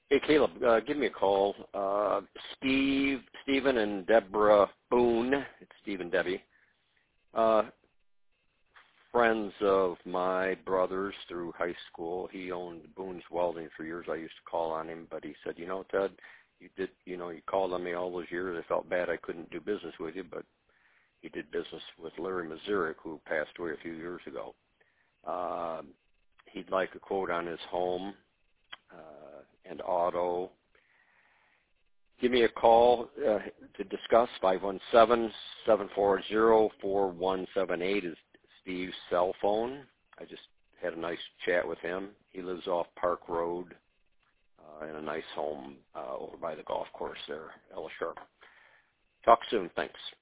Hey, Caleb, give me a call. Stephen and Deborah Boone. It's Steve and Debbie. Friends of my brother's through high school. He owned Boone's Welding for years. I used to call on him, but he said, Ted, you called on me all those years. I felt bad I couldn't do business with you, but he did business with Larry Mazurik, who passed away a few years ago. He'd like a quote on his home and auto. Give me a call to discuss. 517-740-4178 is Steve's cell phone. I just had a nice chat with him. He lives off Park Road in a nice home over by the golf course there, Ella Sharp. Talk soon. Thanks.